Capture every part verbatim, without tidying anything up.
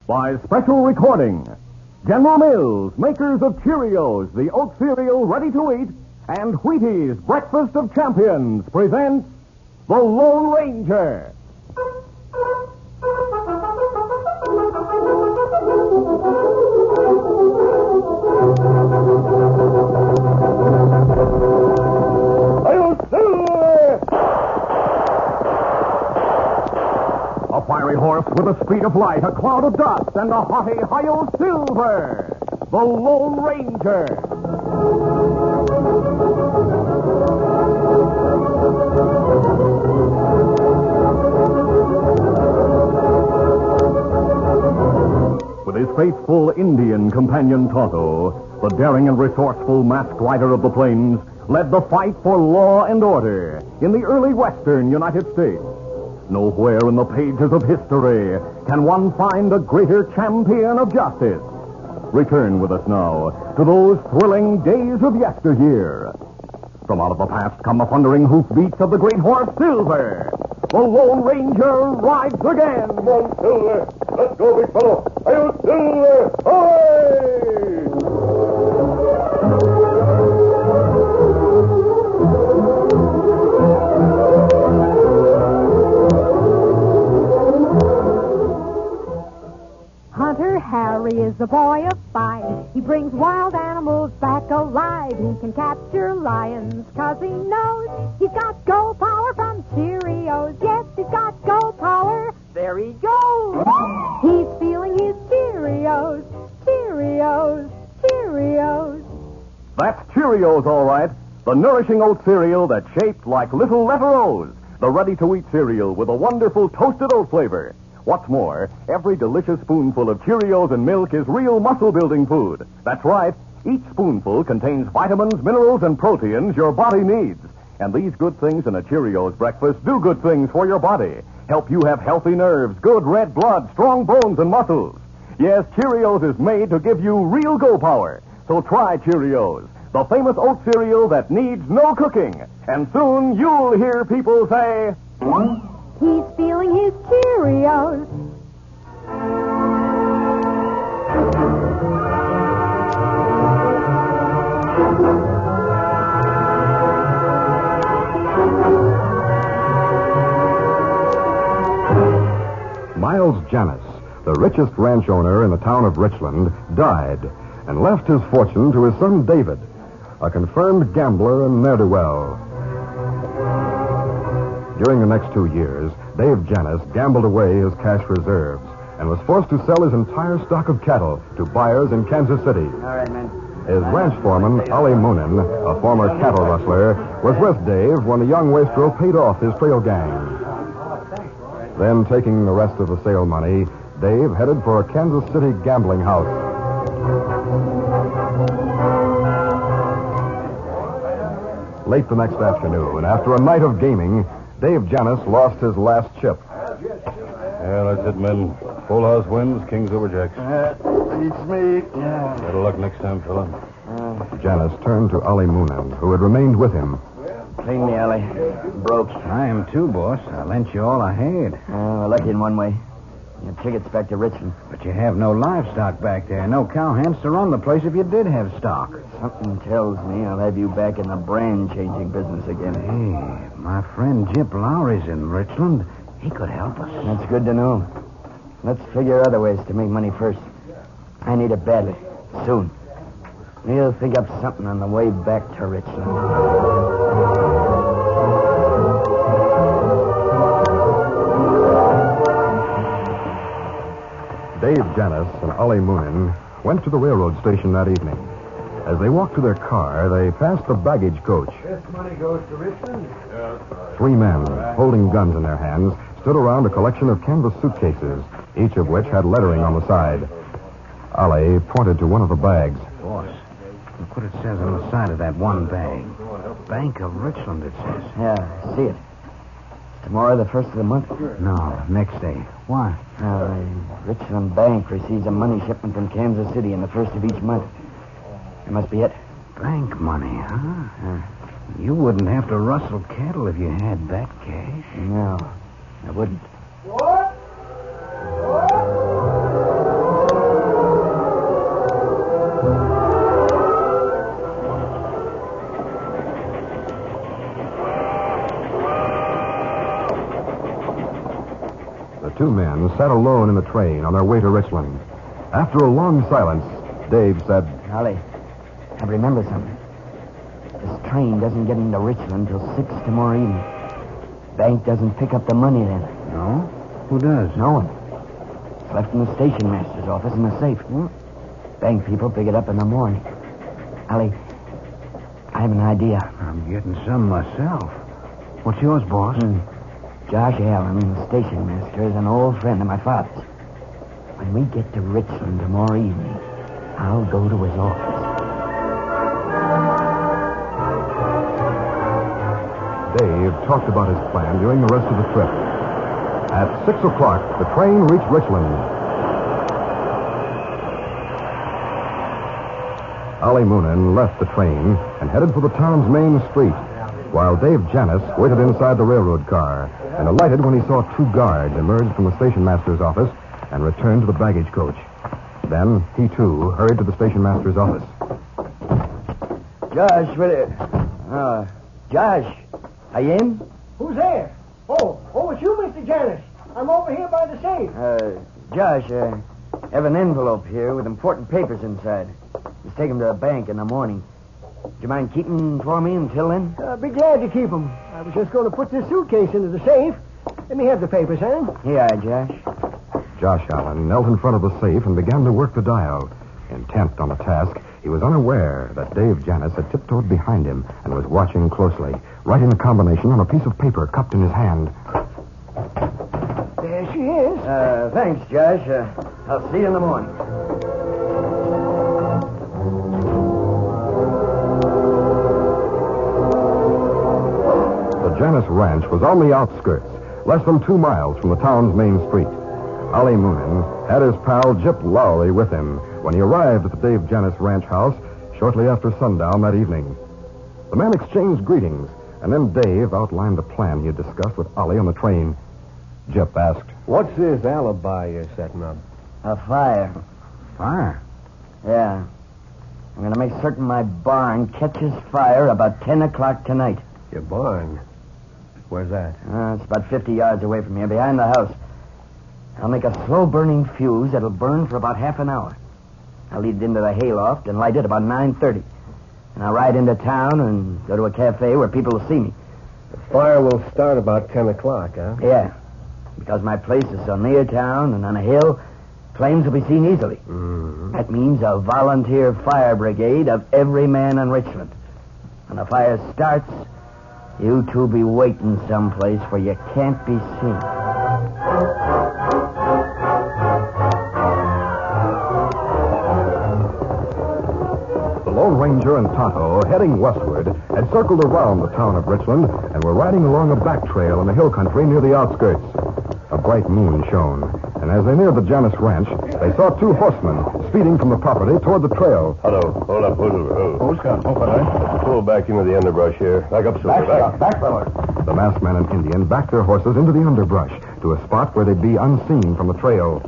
By special recording, General Mills, makers of Cheerios, the oat cereal ready to eat, and Wheaties, breakfast of champions, presents The Lone Ranger. A fiery horse with the speed of light, a cloud of dust, and a haughty Hi-Yo Silver, the Lone Ranger. With his faithful Indian companion Tonto, the daring and resourceful masked rider of the plains led the fight for law and order in the early western United States. Nowhere in the pages of history can one find a greater champion of justice. Return with us now to those thrilling days of yesteryear. From out of the past come the thundering hoofbeats of the great horse Silver. The Lone Ranger rides again. Come on, Silver. Let's go, big fellow. Hi-Yo, Silver. Away! Hunter Harry is a boy of five. He brings wild animals back alive. He can capture lions, 'cause he knows he's got go power from Cheerios. Yes, he's got go power. There he goes. He's feeling his Cheerios, Cheerios, Cheerios. That's Cheerios, all right. The nourishing oat cereal that's shaped like little letter O's. The ready-to-eat cereal with a wonderful toasted oat flavor. What's more, every delicious spoonful of Cheerios and milk is real muscle-building food. That's right. Each spoonful contains vitamins, minerals, and proteins your body needs. And these good things in a Cheerios breakfast do good things for your body. Help you have healthy nerves, good red blood, strong bones, and muscles. Yes, Cheerios is made to give you real go power. So try Cheerios, the famous oat cereal that needs no cooking. And soon you'll hear people say... He's feeling his Cheerios. Miles Janus, the richest ranch owner in the town of Richland, died and left his fortune to his son David, a confirmed gambler and ne'er-do-well. During the next two years, Dave Janus gambled away his cash reserves and was forced to sell his entire stock of cattle to buyers in Kansas City. All right, man. His ranch foreman, Ali Moonin, a former cattle rustler, was with Dave when the young wastrel paid off his trail gang. Then, taking the rest of the sale money, Dave headed for a Kansas City gambling house. Late the next afternoon, after a night of gaming, Dave Janus lost his last chip. Yeah, that's it, men. Full house wins, kings over jacks. Uh, it's me. Yeah. Better luck next time, fella. Uh, Janus turned to Ali Moonin, who had remained with him. clean me, Ellie. Broke. I am too, boss. I lent you all I had. Uh, lucky in one way. Your ticket's back to Richmond. But you have no livestock back there. No cowhands to run the place if you did have stock. Something tells me I'll have you back in the brand-changing business again. Hey, my friend Jip Lowry's in Richland. He could help us. That's good to know. Let's figure other ways to make money first. I need it badly. Soon. We'll think up something on the way back to Richland. Dave Janus and Ollie Moonin went to the railroad station that evening. As they walked to their car, they passed the baggage coach. This money goes to Richmond? Three men, holding guns in their hands, stood around a collection of canvas suitcases, each of which had lettering on the side. Ollie pointed to one of the bags. Boss, look what it says on the side of that one bag. Bank of Richland, it says. Yeah, see it. Tomorrow, the first of the month? No, next day. Why? Uh, Richland Bank receives a money shipment from Kansas City in the first of each month. That must be it. Bank money, huh? Uh, you wouldn't have to rustle cattle if you had that cash. No, I wouldn't. What? What? men sat alone in the train on their way to Richland. After a long silence, Dave said, Ollie, I remember something. This train doesn't get into Richland till six tomorrow evening. Bank doesn't pick up the money then. No? Who does? No one. It's left in the station master's office in the safe. What? Bank people pick it up in the morning. Ollie, I have an idea. I'm getting some myself. What's yours, boss? Hmm. Josh Allen, the station master, is an old friend of my father's. When we get to Richland tomorrow evening, I'll go to his office. Dave talked about his plan during the rest of the trip. At six o'clock, the train reached Richland. Ollie Moonen left the train and headed for the town's main street, while Dave Janis waited inside the railroad car and alighted when he saw two guards emerge from the station master's office and return to the baggage coach. Then he, too, hurried to the station master's office. Josh, what it... Uh, Josh, are you in? Who's there? Oh, oh, it's you, Mister Janis. I'm over here by the safe. Uh, Josh, uh, I have an envelope here with important papers inside. Just take them to the bank in the morning. Do you mind keeping them for me until then? Uh, be glad to keep them. I was just going to put this suitcase into the safe. Let me have the papers, huh? Here you are, Josh. Josh Allen knelt in front of the safe and began to work the dial. Intent on the task, he was unaware that Dave Janis had tiptoed behind him and was watching closely, writing a combination on a piece of paper cupped in his hand. There she is. Uh, thanks, Josh. Uh, I'll see you in the morning. The Janis Ranch was on the outskirts, less than two miles from the town's main street. Ollie Moonen had his pal Jip Lowry with him when he arrived at the Dave Janis Ranch house shortly after sundown that evening. The men exchanged greetings, and then Dave outlined the plan he had discussed with Ollie on the train. Jip asked, What's this alibi you're setting up? A fire. Fire? Yeah. I'm going to make certain my barn catches fire about ten o'clock tonight. Your barn? Where's that? Uh, it's about fifty yards away from here, behind the house. I'll make a slow-burning fuse that'll burn for about half an hour. I'll lead it into the hayloft and light it about nine thirty. And I'll ride into town and go to a cafe where people will see me. The fire will start about ten o'clock, huh? Yeah. Because my place is so near town and on a hill, flames will be seen easily. Mm-hmm. That means a volunteer fire brigade of every man in Richland. When the fire starts, you two be waiting someplace where you can't be seen. The Lone Ranger and Tonto, heading westward, had circled around the town of Richland and were riding along a back trail in the hill country near the outskirts. A bright moon shone, and as they neared the Janis Ranch, they saw two horsemen speeding from the property toward the trail. Hello. Hold up, hold up, hold up. Who's got? Oh, Let's pull back into the underbrush here. Back up, Silver. Back. back, fella. The masked man and Indian backed their horses into the underbrush to a spot where they'd be unseen from the trail.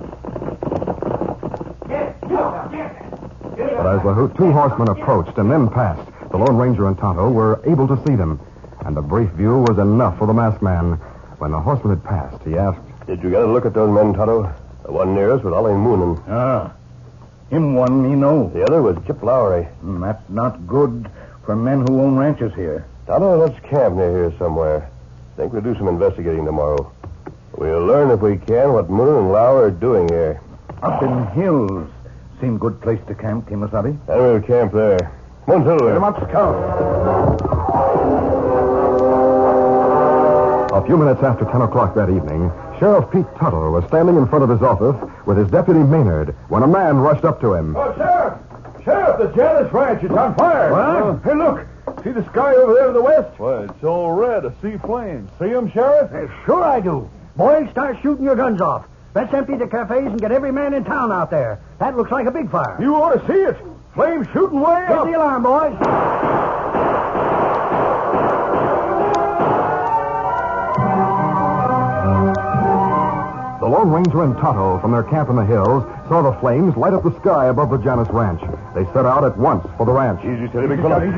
But as the ho- two horsemen approached and then passed, the Lone Ranger and Tonto were able to see them, and the brief view was enough for the masked man. When the horseman had passed, he asked, Did you get a look at those men, Tonto? The one nearest was Ollie Moonen. Ah. Him one me know. The other was Jip Lowry. Mm, That's not good for men who own ranches here. Tonto, let's camp near here somewhere. Think we'll do some investigating tomorrow. We'll learn, if we can, what Moonen and Lowry are doing here. Up in hills. Seem good place to camp, Kimasabi. Then we'll camp there. Come on, Silver. Come on, Scout. A few minutes after ten o'clock that evening, Sheriff Pete Tuttle was standing in front of his office with his deputy Maynard when a man rushed up to him. Oh, Sheriff! Sheriff, the Janis Ranch is on fire. What? Hey, look. See the sky over there to the west? Well, it's all red. I see flames. See them, Sheriff? Sure I do. Boys, start shooting your guns off. Let's empty the cafes and get every man in town out there. That looks like a big fire. You ought to see it. Flames shooting way Get up. the alarm, boys. The Lone Ranger and Tonto, from their camp in the hills, saw the flames light up the sky above the Janis Ranch. They set out at once for the ranch. Easy, steady, big fella.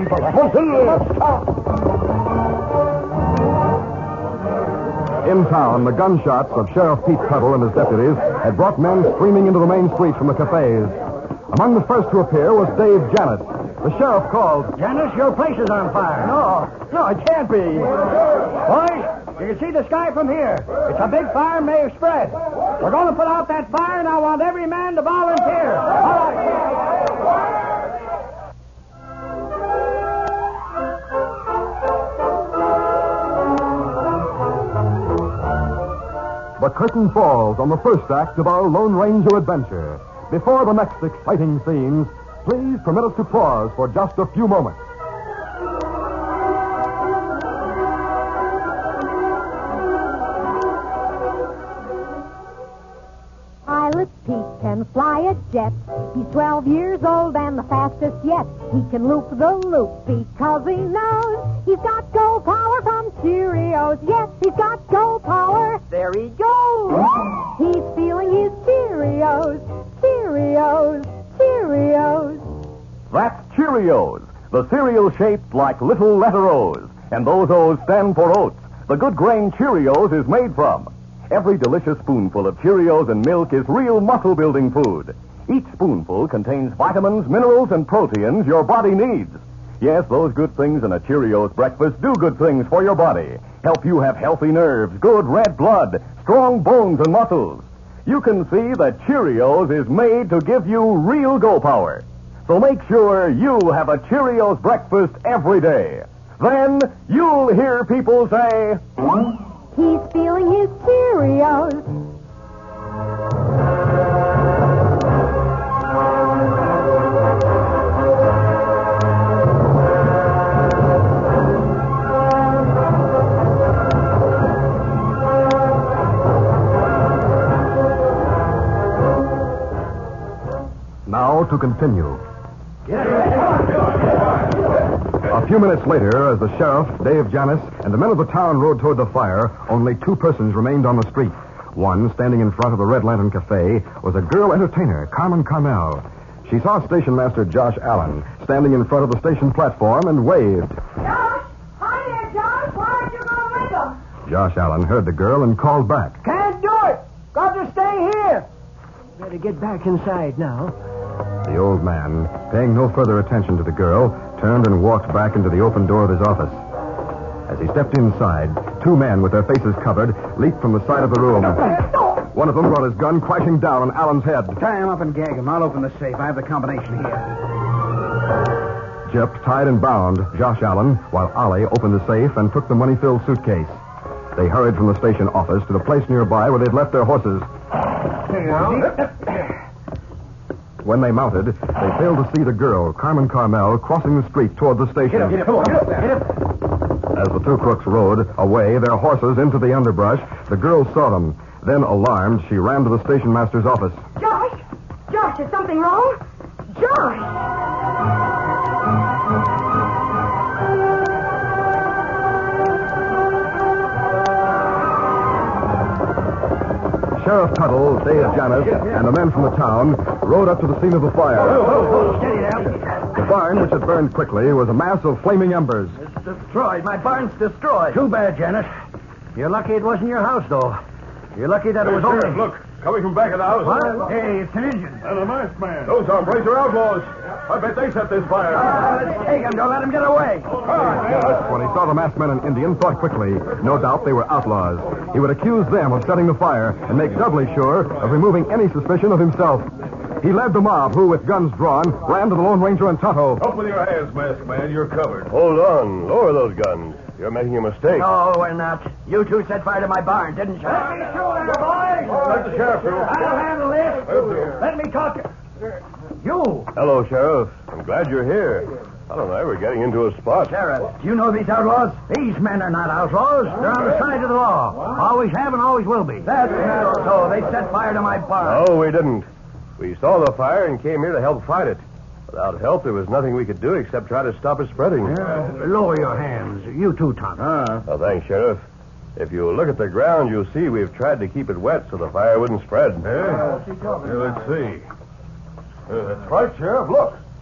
In town, the gunshots of Sheriff Pete Tuttle and his deputies had brought men streaming into the main street from the cafes. Among the first to appear was Dave Janis. The sheriff called. Janis, your place is on fire. No, no, it can't be. Boys, you can see the sky from here. It's a big fire and may have spread. We're going to put out that fire, and I want every man to volunteer. All right. The curtain falls on the first act of our Lone Ranger adventure. Before the next exciting scenes, please permit us to pause for just a few moments. Pilot Pete can fly a jet. He's twelve years old and the fastest yet. He can loop the loop because he knows he's got go power from Cheerios. Yes, he's got go power. There he goes. He's feeling his Cheerios. Cheerios. Cheerios. That's Cheerios, the cereal shaped like little letter O's. And those O's stand for oats. The good grain Cheerios is made from. Every delicious spoonful of Cheerios and milk is real muscle-building food. Each spoonful contains vitamins, minerals, and proteins your body needs. Yes, those good things in a Cheerios breakfast do good things for your body. Help you have healthy nerves, good red blood, strong bones and muscles. You can see that Cheerios is made to give you real go power. So make sure you have a Cheerios breakfast every day. Then you'll hear people say, He's feeling his Cheerios. Now to continue. A few minutes later, as the sheriff, Dave Janis, and the men of the town rode toward the fire, only two persons remained on the street. One, standing in front of the Red Lantern Cafe, was a girl entertainer, Carmen Carmel. She saw Station Master Josh Allen standing in front of the station platform and waved. Josh! Hi there, Josh! Why aren't you going to ring them? Josh Allen heard the girl and called back. Can't do it. Got to stay here. Better get back inside now. The old man, paying no further attention to the girl, turned and walked back into the open door of his office. As he stepped inside, two men with their faces covered leaped from the side of the room. One of them brought his gun crashing down on Allen's head. Tie him up and gag him. I'll open the safe. I have the combination here. Jip tied and bound Josh Allen, while Ollie opened the safe and took the money-filled suitcase. They hurried from the station office to the place nearby where they'd left their horses. When they mounted, they failed to see the girl, Carmen Carmel, crossing the street toward the station. Get up, get up, get up, get up. As the two crooks rode away, their horses into the underbrush, the girl saw them. Then, alarmed, she ran to the station master's office. Josh! Josh, is something wrong? Josh! Sheriff Tuttle, Dave Janis, and the men from the town rode up to the scene of the fire. Steady now. The barn, which had burned quickly, was a mass of flaming embers. It's destroyed. My barn's destroyed. Too bad, Janis. You're lucky it wasn't your house, though. You're lucky that it was only... Look, coming from back of the house. What? Hey, it's an engine. And a masked man. Those hombres are outlaws. I bet they set this fire. Uh, let's take him. Don't let him get away. When he saw the masked men and Indian, thought quickly. No doubt they were outlaws. He would accuse them of setting the fire and make doubly sure of removing any suspicion of himself. He led the mob, who, with guns drawn, ran to the Lone Ranger and Tonto. Up with your hands, masked man. You're covered. Hold on. Lower those guns. You're making a mistake. No, we're not. You two set fire to my barn, didn't you? Let me through there, boys. Let the sheriff through. I'll handle this. Let me talk to... You. Hello, Sheriff. I'm glad you're here. Well, and I were getting into a spot. Sheriff, do you know these outlaws? These men are not outlaws. They're on the side of the law. Always have and always will be. That's not so. They set fire to my barn. No, we didn't. We saw the fire and came here to help fight it. Without help, there was nothing we could do except try to stop it spreading. Yeah. Lower your hands. You too, Tonto. Uh, well, thanks, Sheriff. If you look at the ground, you'll see we've tried to keep it wet so the fire wouldn't spread. Yeah. Yeah, let's see. Uh, that's right, Sheriff. Look.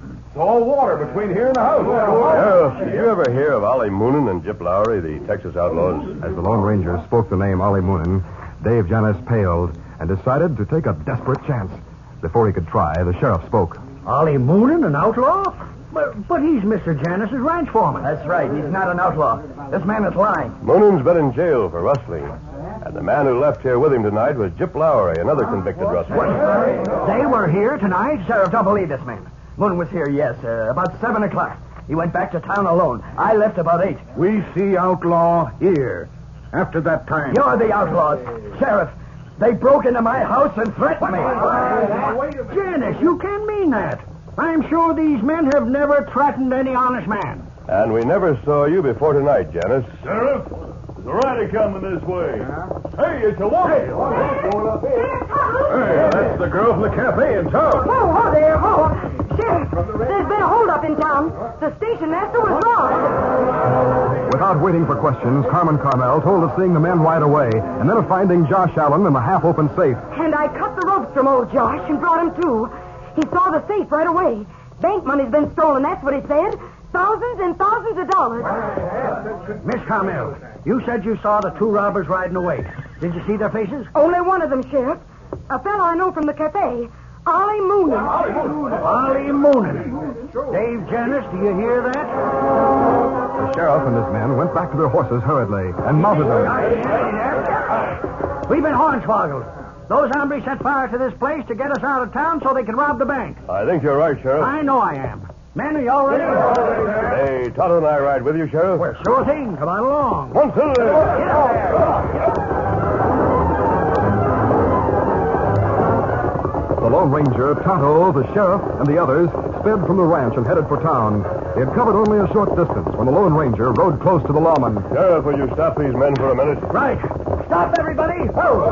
It's all water between here and the house. Sheriff, did you ever hear of Ollie Moonen and Jip Lowry, the Texas outlaws? As the Lone Ranger spoke the name Ollie Moonen, Dave Janus paled and decided to take a desperate chance. Before he could try, the sheriff spoke. Ollie Moonen, an outlaw? But, but he's Mister Janus's ranch foreman. That's right. He's not an outlaw. This man is lying. Moonen's been in jail for rustling. And the man who left here with him tonight was Jip Lowry, another convicted rustler. They were here tonight? Sheriff, don't believe this man. Moon was here, yes, uh, about seven o'clock. He went back to town alone. I left about eight. We see outlaw here. After that time. You're the outlaws. Sheriff, they broke into my house and threatened me. Janus, you can't mean that. I'm sure these men have never threatened any honest man. And we never saw you before tonight, Janus. Sheriff, there's a rider coming this way. Hey, it's a woman. Hey, that's the girl from the cafe in town. Oh, oh there, oh. Sheriff, there's been a holdup in town. The station master was robbed. Without waiting for questions, Carmen Carmel told of seeing the men ride away and then of finding Josh Allen in the half-open safe. And I cut the ropes from old Josh and brought him to. He saw the safe right away. Bank money's been stolen, that's what he said. Thousands and thousands of dollars. Miss Carmel, you said you saw the two robbers riding away. Did you see their faces? Only one of them, Sheriff. A fellow I know from the cafe. Ollie Moonen. Ollie Moonen. Dave Janus, do you hear that? The sheriff and his men went back to their horses hurriedly and mounted them. We've been hornswoggled. Those hombres set fire to this place to get us out of town so they could rob the bank. I think you're right, Sheriff. I know I am. Men, are you all ready? Hey, Tonto and I ride with you, Sheriff. Well, sure thing. Come on along. One, two, Get out there. The Lone Ranger, Tonto, the sheriff, and the others sped from the ranch and headed for town. They had covered only a short distance when the Lone Ranger rode close to the lawman. Sheriff, will you stop these men for a minute? Right. Stop, everybody. Whoa,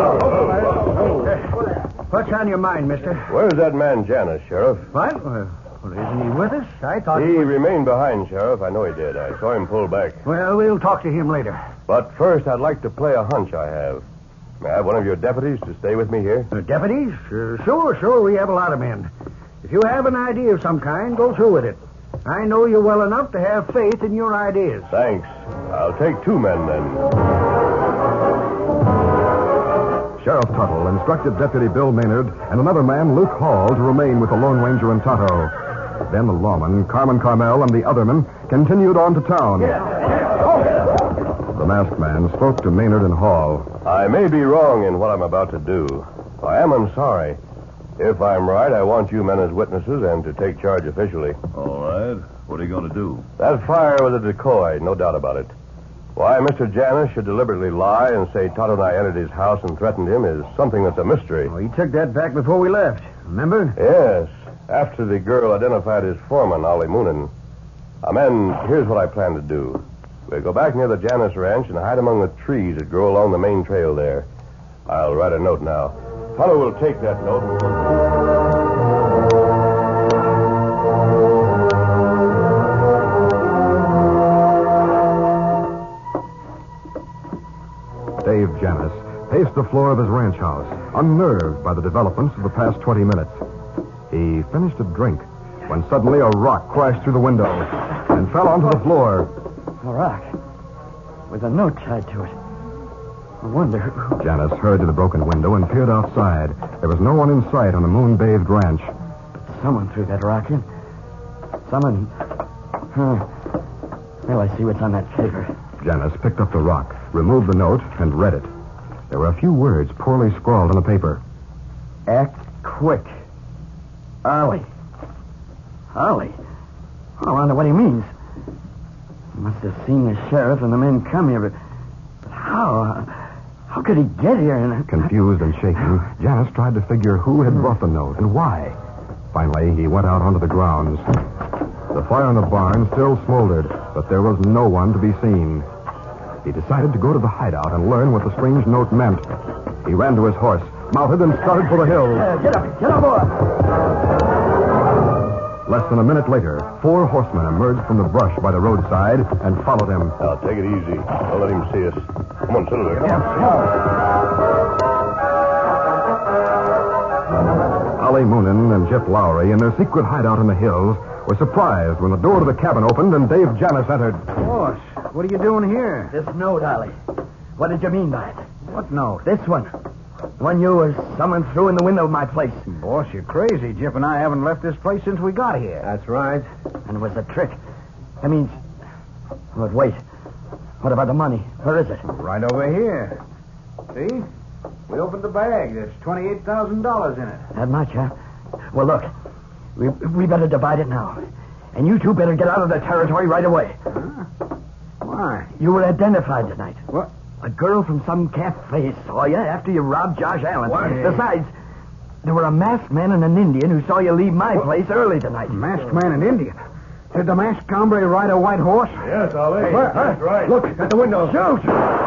What's on your mind, mister? Where's that man Janus, Sheriff? What? Well, isn't he with us? I thought... He remained behind, Sheriff. I know he did. I saw him pull back. Well, we'll talk to him later. But first, I'd like to play a hunch I have. May I have one of your deputies to stay with me here? Uh, deputies? Uh, sure, sure. We have a lot of men. If you have an idea of some kind, go through with it. I know you well enough to have faith in your ideas. Thanks. I'll take two men, then. Sheriff Tuttle instructed Deputy Bill Maynard and another man, Luke Hall, to remain with the Lone Ranger and Tonto. Then the lawman, Carmen Carmel, and the other men continued on to town. The masked man spoke to Maynard and Hall. I may be wrong in what I'm about to do. If I am, I'm sorry. If I'm right, I want you men as witnesses and to take charge officially. All right. What are you going to do? That fire was a decoy, no doubt about it. Why Mister Janus should deliberately lie and say Tonto and I entered his house and threatened him is something that's a mystery. Oh, he took that back before we left. Remember? Yes. After the girl identified his foreman, Ollie Moonen. Now, men, here's what I plan to do. We'll go back near the Janus ranch and hide among the trees that grow along the main trail there. I'll write a note now. Tonto will take that note. Dave Janus paced the floor of his ranch house, unnerved by the developments of the past twenty minutes. He finished a drink when suddenly a rock crashed through the window and fell onto the floor. A rock with a note tied to it. I wonder who... Janus hurried to the broken window and peered outside. There was no one in sight on the moon-bathed ranch. Someone threw that rock in. Someone... Huh. Well, I see what's on that paper. Janus picked up the rock, removed the note, and read it. There were a few words poorly scrawled on the paper. Act quick. Ollie. Ollie? I wonder what he means. He must have seen the sheriff and the men come here, but, but how? How could he get here? And confused and shaking, Janus tried to figure who had brought the note and why. Finally, he went out onto the grounds. The fire in the barn still smoldered, but there was no one to be seen. He decided to go to the hideout and learn what the strange note meant. He ran to his horse, mounted, and started for the hills. Uh, get up, get up, boy. Less than a minute later, four horsemen emerged from the brush by the roadside and followed him. Now, take it easy. Don't let him see us. Come on, Senator. A Ollie Moonin and Jeff Lowry in their secret hideout in the hills were surprised when the door to the cabin opened and Dave Janis entered. Boss, what are you doing here? This note, Ollie. What did you mean by it? What note? This one. The one you or someone threw in the window of my place. Boss, you're crazy. Jeff and I haven't left this place since we got here. That's right. And it was a trick. That means... But wait. What about the money? Where is it? Right over here. See? We opened the bag. There's twenty-eight thousand dollars in it. That much, huh? Well, look. We, we better divide it now. And you two better get out of the territory right away. Huh? Why? You were identified tonight. What? A girl from some cafe saw you after you robbed Josh Allen. What? Besides, there were a masked man and an Indian who saw you leave my what? place early tonight. Masked man and Indian? Did the masked hombre ride a white horse? Yes, Ollie. Where? That's right. Look, at the window. Shoot!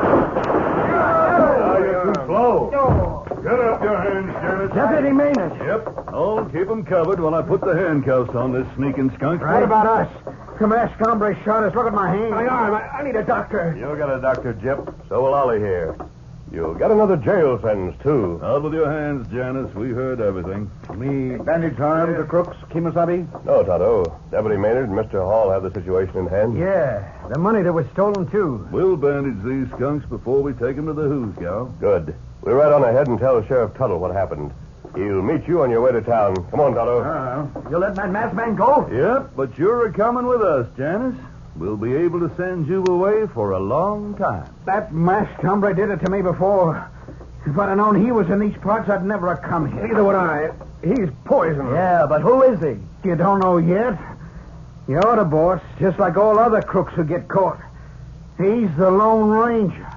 Now you're too slow. Get up your hands, Janet. Deputy Maynard. Yep. I'll keep them covered while I put the handcuffs on this sneaking skunk. What about us? The masked hombre shot us. Look at my hand. My arm. I, I need a doctor. You got a doctor, Jip. So will Ollie here. You'll get another jail sentence, too. Out with your hands, Janice. We heard everything. Me bandaged arm to Crooks, Kimasabi? No, Tonto. Deputy Maynard and Mister Hall have the situation in hand. Yeah. The money that was stolen, too. We'll bandage these skunks before we take them to the Who's, Gal. Good. We'll ride on ahead and tell Sheriff Tuttle what happened. He'll meet you on your way to town. Come on, Tonto. Uh-huh. You let that masked man go? Yep, but you're a-coming with us, Janice. We'll be able to send you away for a long time. That masked hombre did it to me before. If I'd have known he was in these parts, I'd never have come here. Neither would I. He's poisonous. Yeah, but who is he? You don't know yet? You ought to, boss, just like all other crooks who get caught. He's the Lone Ranger.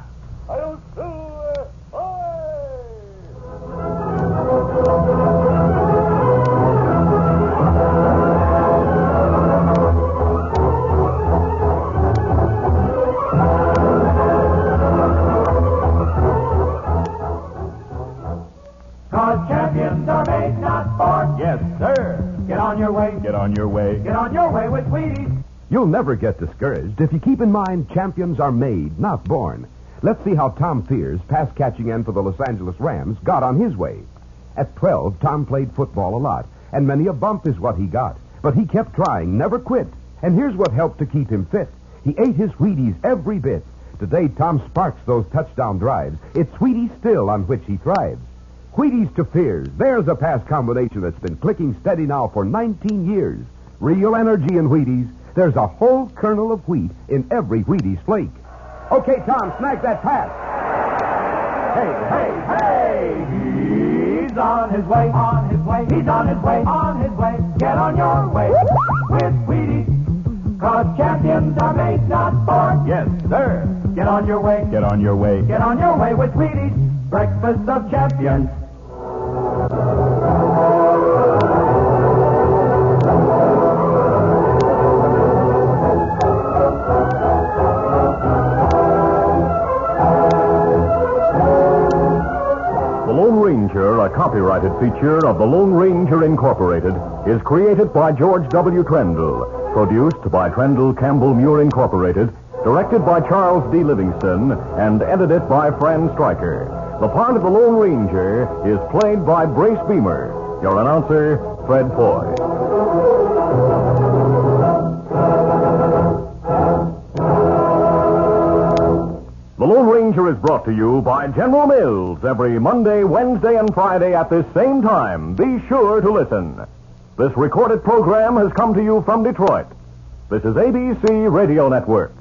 Yes, sir. Get on your way. Get on your way. Get on your way with Wheaties. You'll never get discouraged if you keep in mind champions are made, not born. Let's see how Tom Fears, pass catching end for the Los Angeles Rams, got on his way. At twelve, Tom played football a lot, and many a bump is what he got. But he kept trying, never quit. And here's what helped to keep him fit. He ate his Wheaties every bit. Today, Tom sparks those touchdown drives. It's Wheaties still on which he thrives. Wheaties to Fears. There's a pass combination that's been clicking steady now for nineteen years. Real energy in Wheaties. There's a whole kernel of wheat in every Wheaties flake. Okay, Tom, snag that pass. Hey, hey, hey! He's on his way, on his way. He's on his way, on his way. Get on your way with Wheaties. Cause champions are made, not born. Yes, sir. Get on your way. Get on your way. Get on your way with Wheaties. Breakfast of champions. The Lone Ranger, a copyrighted feature of the Lone Ranger Incorporated, is created by George W. Trendle, produced by Trendle Campbell Muir Incorporated, directed by Charles D. Livingston, and edited by Fran Stryker. The part of the Lone Ranger is played by Brace Beamer. Your announcer, Fred Foy. The Lone Ranger is brought to you by General Mills every Monday, Wednesday, and Friday at this same time. Be sure to listen. This recorded program has come to you from Detroit. This is A B C Radio Network.